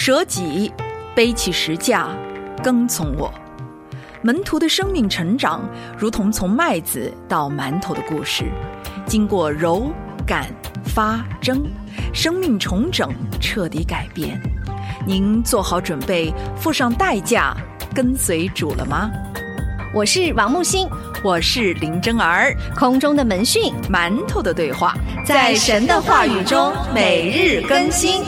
舍己，背起十架，跟从我。门徒的生命成长如同从麦子到馒头的故事，经过揉、擀、发、蒸，生命重整，彻底改变。您做好准备，付上代价，跟随主了吗？ 我是王木星， 我是林真儿。 空中的门讯， 馒头的对话， 在神的话语中每日更新。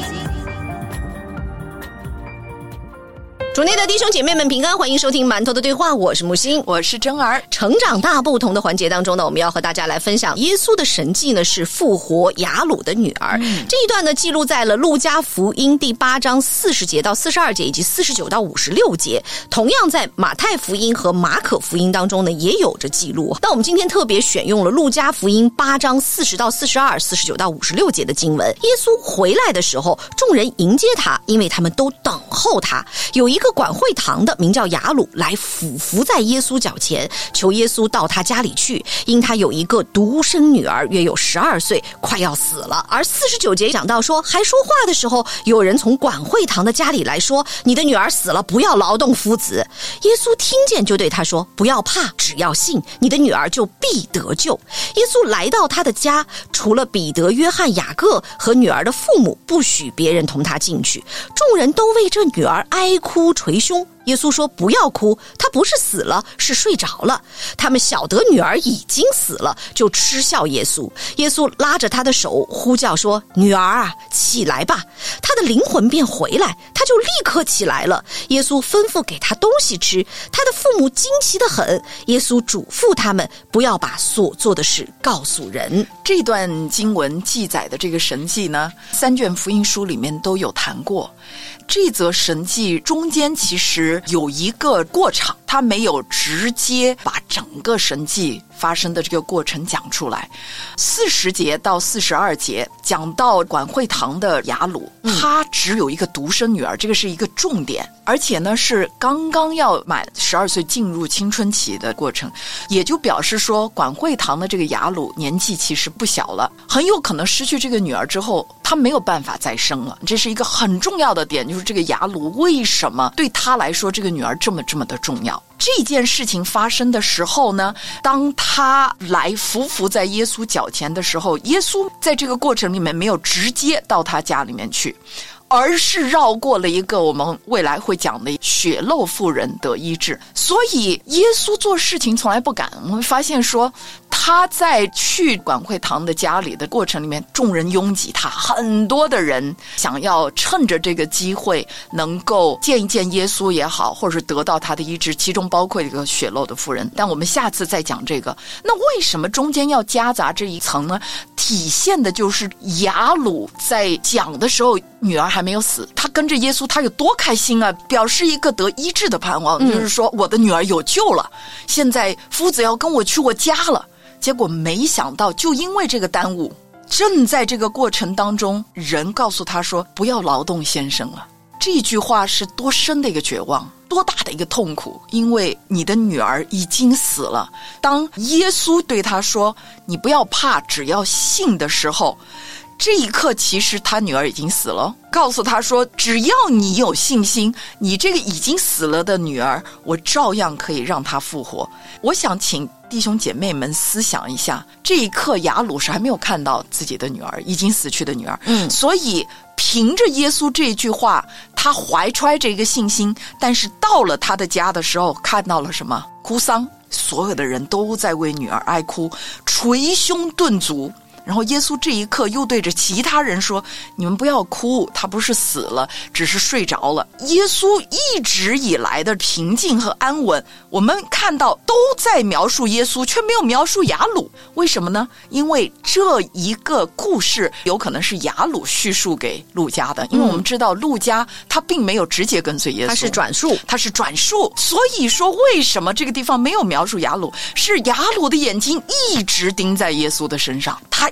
主内的弟兄姐妹们平安，欢迎收听馒头的对话，我是木星， 我是真儿。 成长大不同的环节当中呢，我们要和大家来分享耶稣的神迹呢，是复活雅鲁的女儿。这一段呢记录在了路加福音第8章40节到42节以及49到56节，同样在马太福音和马可福音当中呢也有着记录。但我们今天特别选用了路加福音8章40到42、49到56节的经文。耶稣回来的时候，众人迎接他，因为他们都等候他。有一个管会堂的名叫雅鲁来俯伏在耶稣脚前，求耶稣到他家里去，因他有一个独生女儿，约有12岁，快要死了。而49节讲到说，还说话的时候，有人从管会堂的家里来说，你的女儿死了，不要劳动夫子。耶稣听见就对他说，不要怕，只要信，你的女儿就必得救。耶稣来到他的家，除了彼得、约翰、雅各和女儿的父母，不许别人同他进去。众人都为这女儿哀哭捶胸。耶稣说，不要哭，她不是死了，是睡着了。他们晓得女儿已经死了，就嗤笑耶稣。耶稣拉着她的手呼叫说，女儿啊，起来吧。她的灵魂便回来，她就立刻起来了。耶稣吩咐给她东西吃，她的父母惊奇得很。耶稣嘱咐他们不要把所做的事告诉人。 这段经文记载的这个神迹呢，3卷福音书里面都有谈过。这则神迹中间其实有一个过场，他没有直接把整个神迹发生的这个过程讲出来。40节到42节讲到管会堂的雅鲁，他只有一个独生女儿，这个是一个重点，而且呢是刚刚要满12岁进入青春期的过程，也就表示说管会堂的这个雅鲁年纪其实不小了，很有可能失去这个女儿之后，他没有办法再生了。这是一个很重要的点，就是这个雅鲁为什么对他来说这个女儿这么的重要。这件事情发生的时候呢，当他来伏伏在耶稣脚前的时候，耶稣在这个过程里面没有直接到他家里面去，而是绕过了一个我们未来会讲的血漏妇人得医治。所以耶稣做事情从来不敢。我们发现说他在去管会堂的家里的过程里面，众人拥挤他，很多的人想要趁着这个机会能够见一见耶稣也好，或者是得到他的医治，其中包括一个血漏的妇人。但我们下次再讲这个。那为什么中间要夹杂这一层呢？体现的就是雅鲁在讲的时候，女儿还没有死，他跟着耶稣，他有多开心啊，表示一个得医治的盼望，就是说我的女儿有救了，现在夫子要跟我去我家了。结果没想到，就因为这个耽误，正在这个过程当中，人告诉他说不要劳动先生了。这句话是多深的一个绝望，多大的一个痛苦，因为你的女儿已经死了。当耶稣对他说你不要怕，只要信的时候，这一刻其实他女儿已经死了，告诉他说只要你有信心，你这个已经死了的女儿，我照样可以让她复活。我想请弟兄姐妹们思想一下，这一刻雅鲁是还没有看到自己的女儿，已经死去的女儿，所以凭着耶稣这句话，他怀揣着一个信心，但是到了他的家的时候，看到了什么？哭丧，所有的人都在为女儿哀哭，捶胸顿足。然后耶稣这一刻又对着其他人说，你们不要哭，他不是死了，只是睡着了。耶稣一直以来的平静和安稳，我们看到都在描述耶稣，却没有描述雅鲁。为什么呢？因为这一个故事有可能是雅鲁叙述给路加的，因为我们知道路加他并没有直接跟随耶稣，他是转述。所以说为什么这个地方没有描述雅鲁，是雅鲁的眼睛一直盯在耶稣的身上，他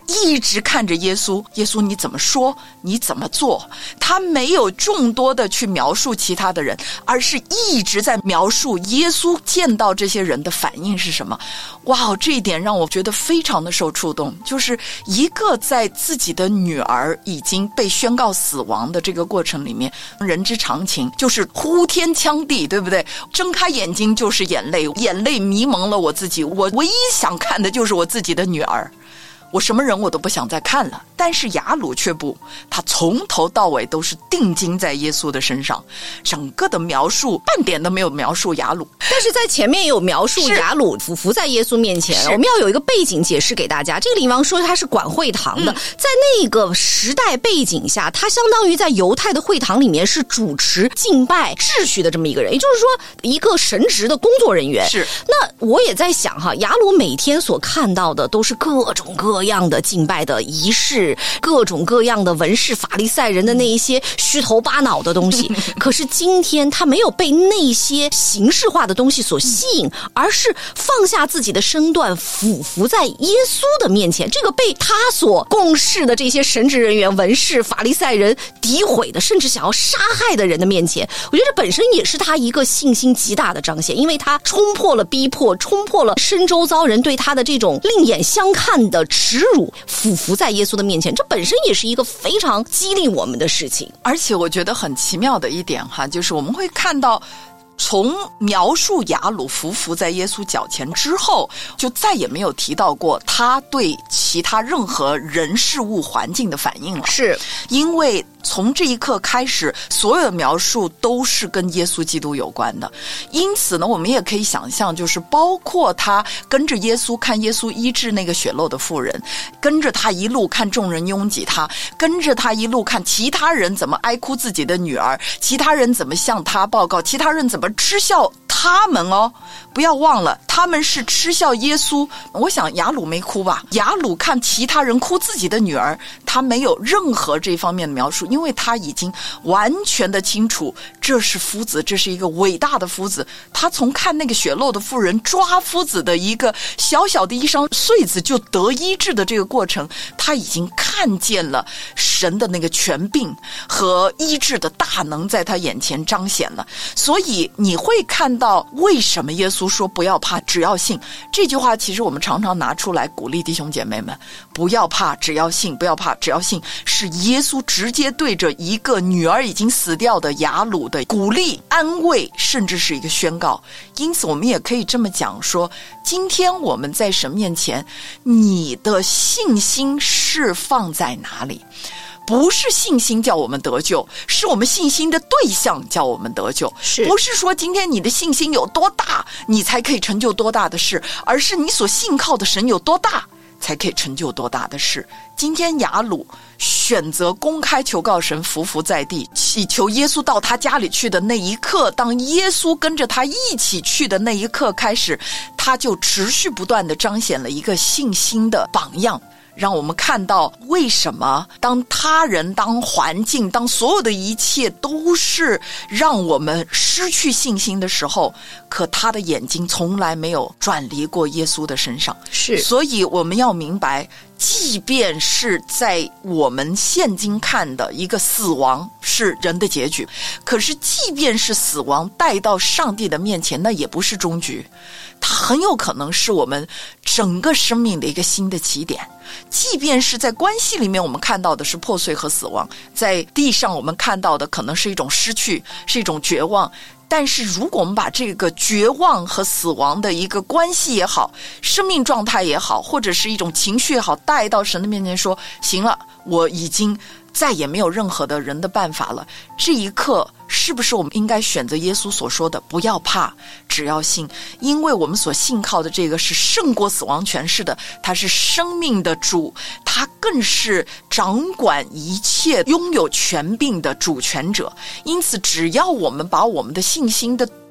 一直看着耶稣，耶稣你怎么说，你怎么做，他没有众多的去描述其他的人，而是一直在描述耶稣见到这些人的反应是什么。哇，这一点让我觉得非常的受触动，就是一个在自己的女儿已经被宣告死亡的这个过程里面，人之常情就是呼天抢地，对不对？睁开眼睛就是眼泪，眼泪迷蒙了我自己，我唯一想看的就是我自己的女儿，我什么人我都不想再看了。但是雅鲁却不，他从头到尾都是定睛在耶稣的身上，整个的描述半点都没有描述雅鲁， 但是在前面有描述雅鲁俯伏在耶稣面前。我们要有一个背景解释给大家，这个地方说他是管会堂的，在那个时代背景下，他相当于在犹太的会堂里面是主持敬拜秩序的这么一个人，也就是说一个神职的工作人员。 是。 那我也在想哈，雅鲁每天所看到的都是各种各样的敬拜的仪式，各种各样的文士法利赛人的那一些虚头巴脑的东西可是今天他没有被那些形式化的东西所吸引，而是放下自己的身段，俯伏在耶稣的面前。这个被他所共事的这些神职人员、文士、法利赛人诋毁的，甚至想要杀害的人的面前，我觉得这本身也是他一个信心极大的彰显，因为他冲破了逼迫，冲破了身周遭人对他的这种另眼相看的耻辱，俯伏在耶稣的面前，这本身也是一个非常激励我们的事情。 而且我觉得很奇妙的一点哈，就是我们会看到从描述雅鲁伏伏在耶稣脚前之后，就再也没有提到过他对其他任何人事物环境的反应了。 是因为从这一刻开始，所有的描述都是跟耶稣基督有关的。因此呢，我们也可以想象，就是包括他跟着耶稣看耶稣医治那个血漏的妇人，跟着他一路看众人拥挤他，跟着他一路看其他人怎么哀哭自己的女儿，其他人怎么向他报告，其他人怎么嗤笑他们哦。不要忘了，他们是嗤笑耶稣。我想雅鲁没哭吧？雅鲁看其他人哭自己的女儿，他没有任何这方面的描述，因为他已经完全的清楚这是夫子，这是一个伟大的夫子。他从看那个血漏的妇人抓夫子的一个小小的衣裳穗子就得医治的这个过程，他已经看见了神的那个权柄和医治的大能在他眼前彰显了。所以你会看到为什么耶稣说不要怕，只要信。这句话其实我们常常拿出来鼓励弟兄姐妹们，不要怕，只要信，不要怕，只要信，是耶稣直接对着一个女儿已经死掉的雅鲁的鼓励、安慰，甚至是一个宣告。因此我们也可以这么讲说，今天我们在神面前，你的信心是放在哪里？不是信心叫我们得救，是我们信心的对象叫我们得救。不是说今天你的信心有多大，你才可以成就多大的事，而是你所信靠的神有多大，才可以成就多大的事。今天雅鲁选择公开求告神，伏伏在地，祈求耶稣到他家里去的那一刻，当耶稣跟着他一起去的那一刻开始，他就持续不断地彰显了一个信心的榜样，让我们看到为什么当他人、当环境、当所有的一切都是让我们失去信心的时候，可他的眼睛从来没有转离过耶稣的身上。 是， 所以我们要明白，即便是在我们现今看的一个死亡是人的结局，可是即便是死亡带到上帝的面前，那也不是终局，它很有可能是我们整个生命的一个新的起点。即便是在关系里面我们看到的是破碎和死亡，在地上我们看到的可能是一种失去，是一种绝望，但是如果我们把这个绝望和死亡的一个关系也好，生命状态也好，或者是一种情绪也好，带到神的面前说，行了，我已经再也没有任何的人的办法了，这一刻是不是我们应该选择耶稣所说的不要怕，只要信？因为我们所信靠的这个是胜过死亡权势的，他是生命的主，他更是掌管一切、拥有权柄的主权者。因此只要我们把我们的信心的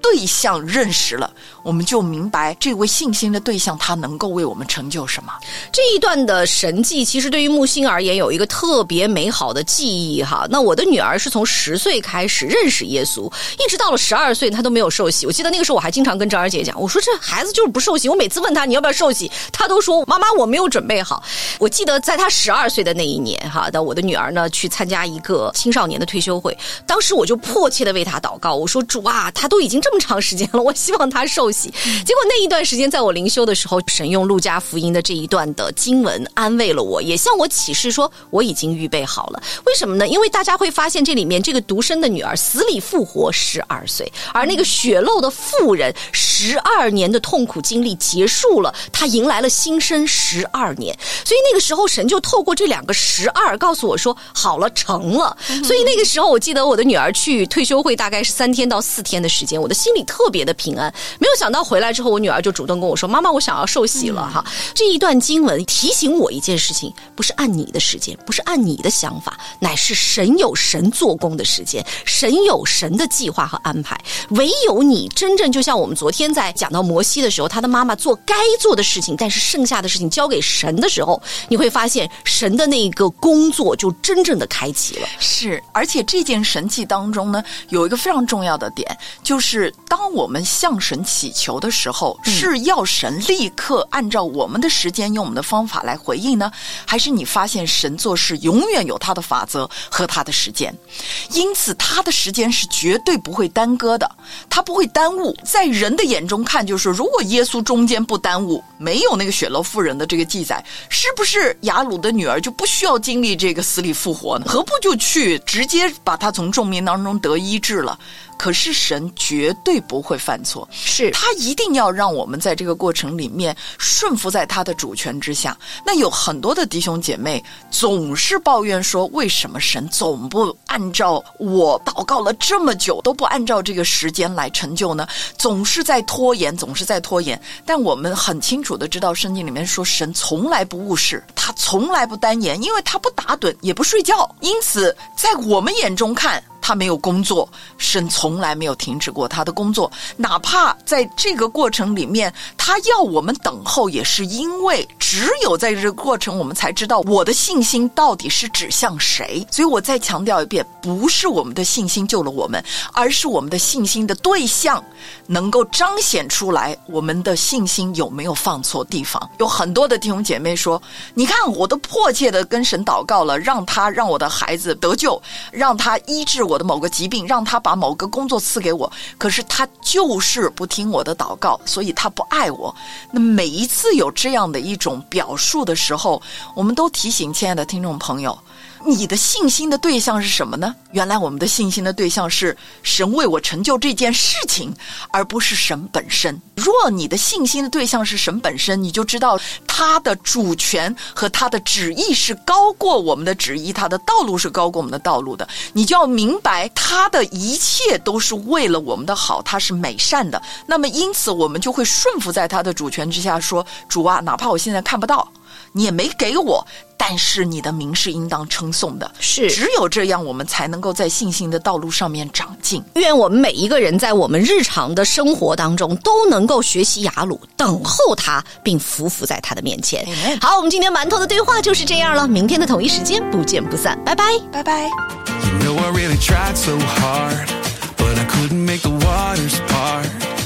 对象认识了，我们就明白这位信心的对象他能够为我们成就什么。 这一段的神迹其实对于木星而言有一个特别美好的记忆哈。那我的女儿是从10岁开始认识耶稣，一直到了12岁她都没有受洗。我记得那个时候我还经常跟张儿姐讲，我说这孩子就是不受洗，我每次问她你要不要受洗，她都说妈妈我没有准备好。我记得在她12岁的那一年哈，我的女儿呢去参加一个青少年的退休会，当时我就迫切的为她祷告，我说主啊，她都已经这么长时间了，我希望她受洗。结果那一段时间在我灵修的时候，神用路加福音的这一段的经文安慰了我，也向我启示说我已经预备好了。为什么呢？因为大家会发现这里面这个独生的女儿死里复活12岁，而那个血漏的妇人12年的痛苦经历结束了，她迎来了新生12年。所以那个时候神就透过这2个12告诉我说好了，成了。所以那个时候我记得我的女儿去退休会大概是3天到4天的时间，我的心里特别的平安。没有想到回来之后我女儿就主动跟我说妈妈我想要受洗了哈。这一段经文提醒我一件事情，不是按你的时间，不是按你的想法，乃是神有神做工的时间，神有神的计划和安排。唯有你真正就像我们昨天在讲到摩西的时候，他的妈妈做该做的事情，但是剩下的事情交给神的时候，你会发现神的那个工作就真正的开启了。 是，而且这件神迹当中呢，有一个非常重要的点，就是当我们向神祈求的时候，是要神立刻按照我们的时间用我们的方法来回应呢，还是你发现神做事永远有他的法则和他的时间，因此他的时间是绝对不会耽搁的，他不会耽误。在人的眼中看，就是如果耶稣中间不耽误，没有那个血漏妇人的这个记载，是不是雅鲁的女儿就不需要经历这个死里复活呢？何不就去直接把她从重病当中得医治了？可是神绝对不会犯错， 是他一定要让我们在这个过程里面顺服在他的主权之下。那有很多的弟兄姐妹总是抱怨说，为什么神总不按照我祷告了这么久都不按照这个时间来成就呢？总是在拖延，总是在拖延。但我们很清楚的知道，圣经里面说神从来不误事，他从来不耽延，因为他不打盹也不睡觉，因此在我们眼中看他没有工作，神从来没有停止过他的工作。哪怕在这个过程里面他要我们等候，也是因为只有在这个过程我们才知道我的信心到底是指向谁。所以我再强调一遍，不是我们的信心救了我们，而是我们的信心的对象能够彰显出来我们的信心有没有放错地方。有很多的弟兄姐妹说，你看我都迫切的跟神祷告了，让我的孩子得救，让他医治我的某个疾病，让他把某个工作赐给我，可是他就是不听我的祷告，所以他不爱我。那每一次有这样的一种表述的时候，我们都提醒亲爱的听众朋友，你的信心的对象是什么呢？原来我们的信心的对象是神为我成就这件事情，而不是神本身。若你的信心的对象是神本身，你就知道他的主权和他的旨意是高过我们的旨意，他的道路是高过我们的道路的。你就要明白他的一切都是为了我们的好，他是美善的。那么因此我们就会顺服在他的主权之下，说主啊，哪怕我现在看不到，你也没给我，但是你的名是应当称颂的。 是， 只有这样我们才能够在信心的道路上面长进。 愿我们每一个人在我们日常的生活当中都能够学习雅鲁，等候他并匍匐在他的面前。好，我们今天馒头的对话就是这样了，明天的同一时间不见不散，拜拜拜拜。 You know I really tried so hard, but I couldn't make the waters part.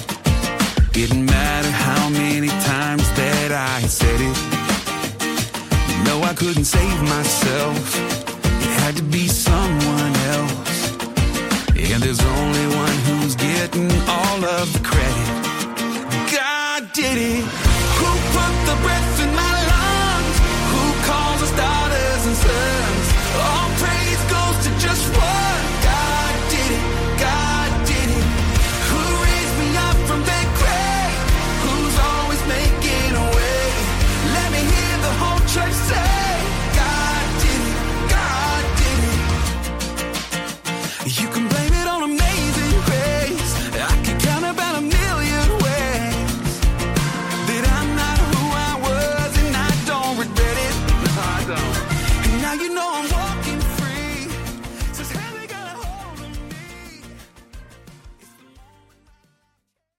Didn't matter how many times that I said it. You know I couldn't save myself, it had to be someone else. And there's only one who's getting all of the credit. God did it. Who put the breath in my lungs? Who calls us daughters and sons? All praise goes to just one. God did it, God did it. Who raised me up from that grave? Who's always making a way? Let me hear the whole church say, God did it, God did it. You